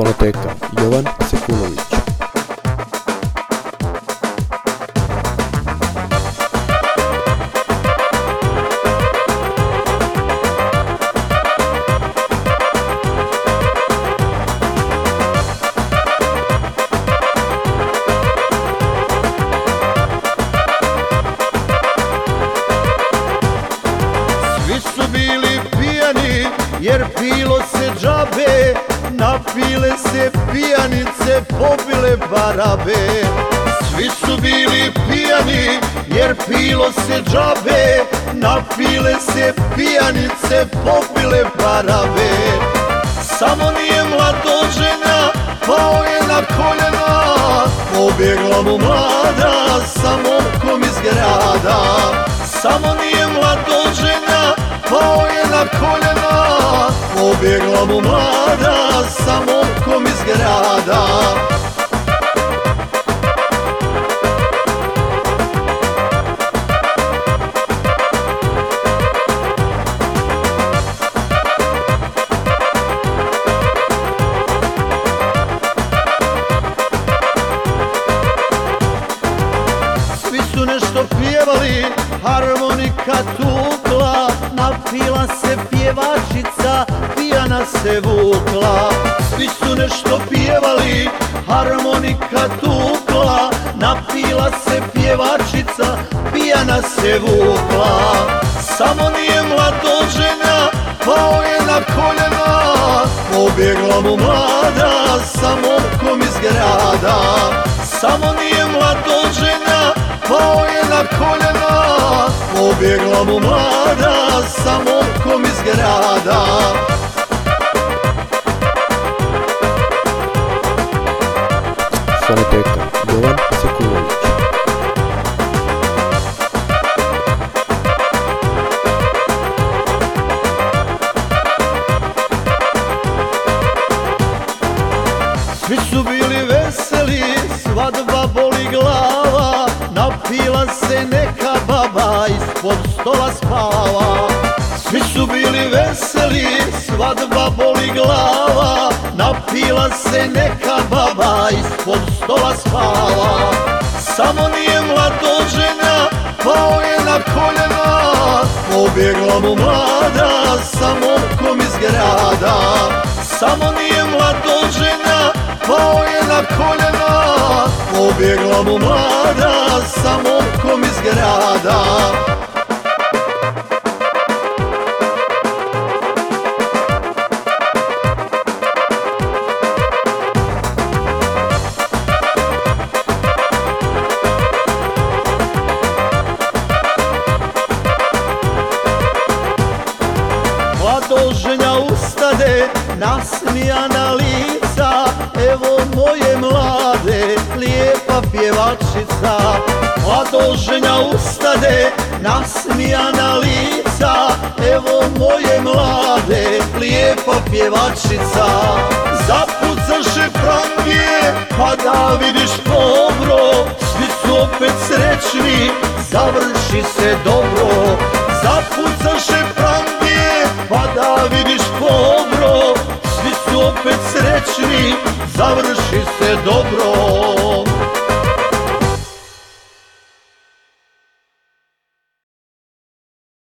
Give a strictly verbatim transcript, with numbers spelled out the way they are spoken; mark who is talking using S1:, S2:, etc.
S1: Fonoteka Jovan Sekulović.
S2: Svi su bili pijani jer pilo se džabe, napile se pijanice, popile barabe. Svi su bili pijani jer pilo se džabe, napile se pijanice, popile barabe. Samo nije mladoženja, pao je na koljena, pobjegla mu mlada sa momkom iz grada. Samo nije mladoženja, pao je na koljena, pobjegla mu mlada sa momkom iz grada. Svi su nešto pjevali, harmonika tukla, napila se pjevačica, pijana se vukla. Svi su nešto pjevali, harmonika tukla, napila se pjevačica, pijana se vukla. Samo nije mladoženja, pao je na koljena, pobjegla mu mlada sa momkom iz grada. Samo nije mladoženja, pao je na koljena, pobjegla mu mlada sa momkom iz grada.
S1: Fonoteka Jovan Sekulović.
S2: Svi su bili veseli, svadba boli glava, napila se neka baba, ispod stola spava. Svi su bili veseli, svadba boli glava, napila se neka baba, ispod stola spava. Samo nije mladoženja, pao je na koljena, pobjegla mu mlada sa momkom iz grada. Samo nije mladoženja, pao je na koljena, pobjegla mu mlada sa momkom iz grada. Mladoženja ustade, nasmijana lica, evo moje mlade, lijepa pjevačica. Mladoženja ustade, nasmijana lica, evo moje mlade, lijepa pjevačica. Zapucaše prangije, pa da vidiš dobro, svi su opet srećni, završi se dobro. Zapucaše prangije, pa da vidiš dobro, svi su opet srećni, završi se dobro.